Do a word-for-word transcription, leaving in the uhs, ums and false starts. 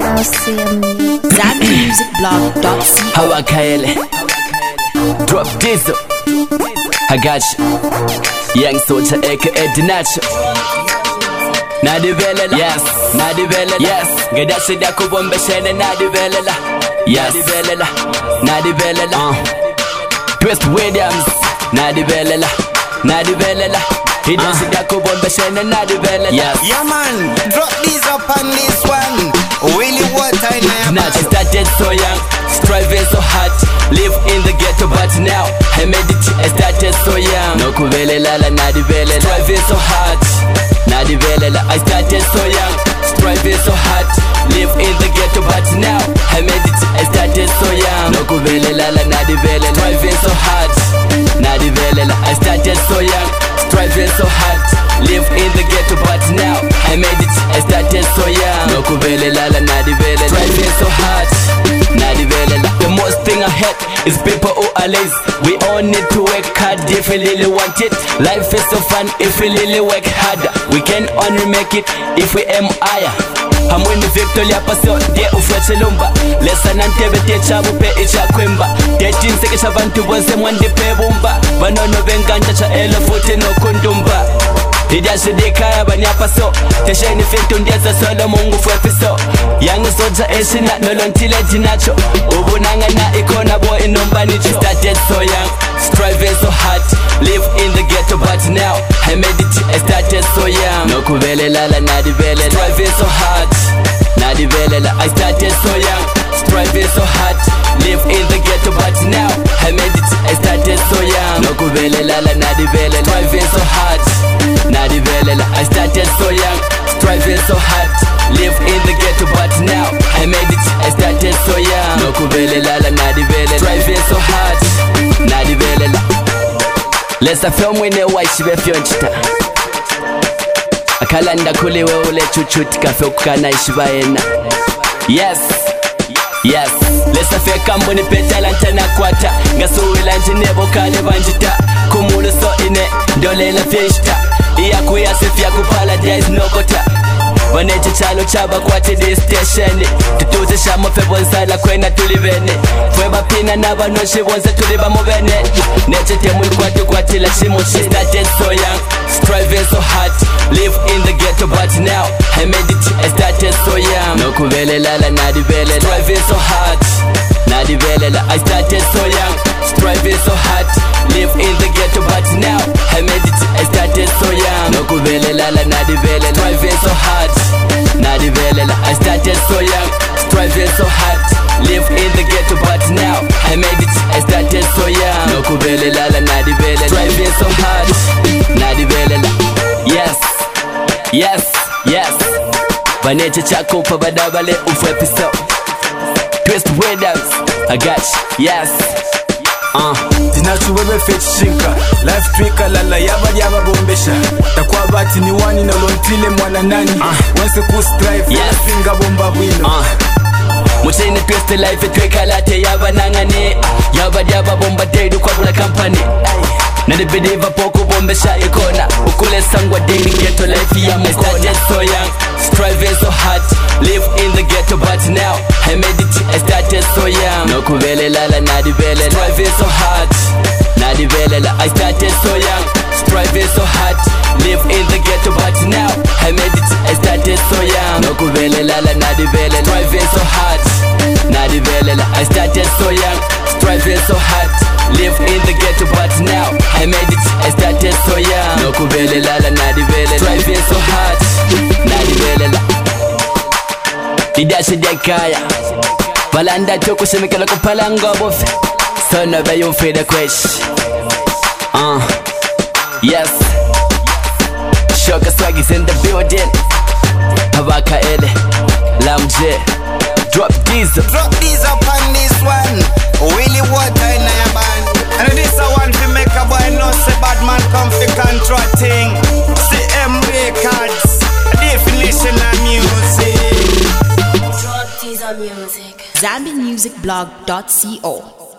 Zambi Music Blog dot co. Hawa Kaele Drop Diesel I got you Young Soldier aka Dinacho Nadi Velela Yes Nadi Velela Yes Gada Sida Kubombe Shene Nadi Velela Yes Nadi Velela Nadi Velela uh. Twist Williams Nadi Velela Nadi Velela He does Sida Kubombe Shene Nadi Velela Yes Yeah man, drop these up on this one. Really what I know. Now I started so young, striving so hard, live in the ghetto but now I made it, I started so young. No kuvelela nadi velela, striving so hard, nadi velela. I started so young, striving so hard, live in the ghetto but now I made it, I started so young. No kuvelela nadi velela, striving so hard, nadi velela. I started so young, striving so hard, live in the ghetto but now I made it, I started so young. No kuvelela nadi velela, striving so hard, nadi velela. The most thing I hate is people who are lazy. We all need to work hard if we really want it. Life is so fun if we really work harder. We can only make it if we aim higher. I'm winning victory hapa so de ufreche lumba. Lesa nantebe techa bupe icha kwemba. Tetin sekesha bantu bonse mwandipe bumba. Banono benganja cha elo futi no kundumba. Idashe dekaya banyapa so Tesheni fintu ndieza solo mungu fwefiso Young soldier eshina nolontile jinacho Ubunanga na ikona boy inombanicho. I started so young, striving so hard, live in the ghetto but now I made it, I started so young. No kuvelela nadi velela, striving so hard, nadi velela. I started so young, striving so hard, live in the ghetto but now I made it, I started so young. No kuvelela nadi velela, striving so hard, nadi velela. I started so young, striving so hard, live in the ghetto but now I made it, I started so young. No kuvelela nadi velela, striving so hard, nadi velela. Lesa film wine waishi befyonchita Akalanda kuliwe ule chuchuti kafe ukana ishibayena. Yes Yes Lesa fe kamboni petala ntana kwata Ngasuwila njinebo kane banjita Kumulu so ine ndolela fishta Iya kuya sefya kuparadise nokota Waneche chalo chaba kwate di station Tutuze shamo fe bonsala kwena tulivene Fweba pina naba noshi bonse tuliba mubene Neche temu ikwati kwati la shimushi. I started so young, striving so hard, live in the ghetto but now I made it, I started so young. No kuvelela nadi velela, striving so hard, nadi velela. I started so young, striving so hard, live in the ghetto but now I made it, I started so young. No kuvelela nadi velela, striving so hard, nadi velela. I started so young, striving so hard, live in the ghetto but now I made it, I started so young. No kuvelela nadi velela, striving so hard, nadi velela. Yes, yes, yes. Baneche chako pa badabale ufwepiso. Twist Williams, I got you, yes. Uh. Dinacho wewe fetchinka, life trika lala yaba yaba bombesha. Takwa bati ni wani na lontile mwana nani. uh. Once ku strive, yes. Finger bomba wino. uh. Muchene twist life trika late yaba nangane. Yaba yaba bomba day kwa bula company. Nani believe poko bombesha ikona. Ukule sangwa daily ghetto life ya mkona. I started so young, striving so hard, live in the ghetto but now I made it, I started so young. No kuvelela nadi velela, striving so hard, nadi velela. I started so young, striving so hard, live in the ghetto but now I made it, I started so young. No kuvelela nadi velela, striving so hard, nadi velela. I started so young, striving so hard, live in the ghetto but now I made it, I started so young. No kuvelela nadi velela, striving so hard, nadi velela. Idashe dekaya Balanda toko shemekala kupalanga bofe Sana bayo feda kwesh. Uh Yes Shoka swag is in the building. Hawa Kaele Lamje Drop Diesel. Drop these up on this one. Really what I know band. And this a one to make a boy no say bad man come fi control thing. C M Records, definition of music. Drop Diesel Music. Zambi Music Blog dot co.